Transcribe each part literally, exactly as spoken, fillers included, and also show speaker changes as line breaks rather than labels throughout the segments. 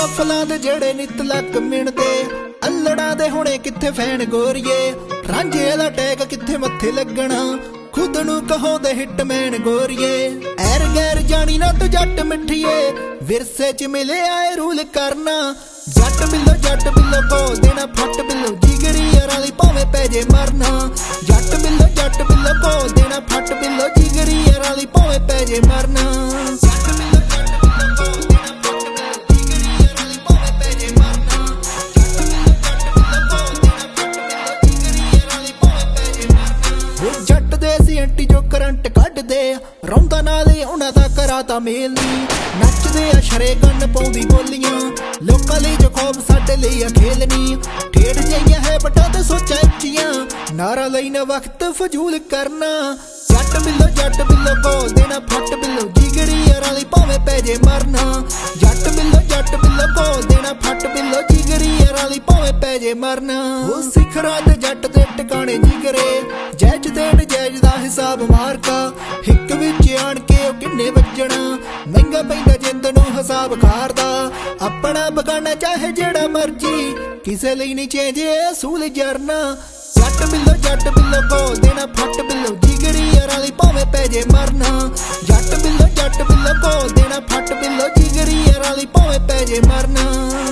ਕਾਫਲਾਂ ਦੇ ਜਿਹੜੇ ਨਿਤ ਲੱਕ ਮਿਣਦੇ ਅਲੜਾਂ ਦੇ ਹੁਣੇ ਕਿੱਥੇ ਫੈਨ ਗੋਰੀਏ ਰਾਂਝੇ ਦਾ ਟੈਗ ਕਿੱਥੇ ਮੱਥੇ ਲੱਗਣਾ खुद नू कहो दे हिटमैन गोरिए एर गैर जानी ना तो जट मिठिए विरसे च मिले आए रूल करना जट बिलो जट बिलो को देना फट बिलो जिगरी यारां दी भावें पै जे मरना जट बिलो जट बिलो को देना फट बिलो जिगरी यारां दी भावें पै जे मरना जट बिलो जट बिलो को देना फट बिलो जिगरी यारां दी भावें पै जे मरना जट बिलो जट बिलो को देना फट बिलो जिगरी यारां दी भावें पै जे मरना जट दे एंटी जो करंट कढ़ दे रौंदा नाल उन्हां दा कराता मेल नी नचदे आ शरे गन पाउंदी बोलियां लोकां लई जो खौफ साडे लई आ खेल नी ठेड़ जइयां है बटा ते सोचां उच्चियां नारा लई ना वक्त फजूल करना जट बिलो जट बिलो को देना फट बिलो जिगरी यारां दी भावें पै जे मरना जट बिलो जट बिलो को देना फट बिलो जिगरी यारां दी भावें पै जे मरना ओ सिखरां ते जट दे टिकाणे जिगरे जैज ते नजैज दा हिसाब मार का हिक विच आण के ओ किन्ने वजणा महंगा पैंदा जिंद नूं हिसाब खारदा अपना बगाना चाहे जेड़ा मर्जी किसे लई नहीं चेंज असूल जरना जट बिलो जट बिलो को देना फट बिलो जिगरी यारां दी भावें पै जे मरना जट बिलो जट बिलो को देना फट बिलो जिगरी यारां दी भावें पै जे मरना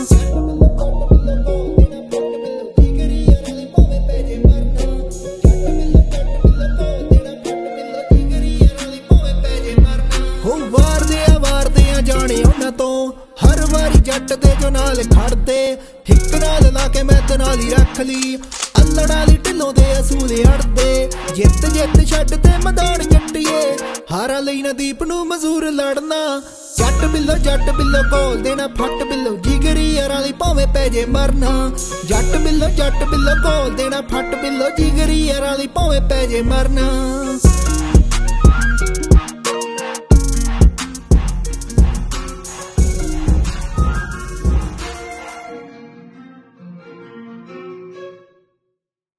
जाने उन्हां तो हर वारी जट दे जो नाल खड़दे हिक नाल ला के मैं ते नाल ही रख ली अल्लड़ां दी ढिल्लों दे असूल अड़दे जित जित छड्ड ते मैदान जट्टिए हारा लई ना दीप नूं मजूर लड़ना जट बिलो जट बिलो कोल देना फट बिलो जिगरी यारां दी भावें पै जे मरना जट बिलो जट बिलो कोल देना फट बिलो जिगरी यारां दी भावें पै जे मरना।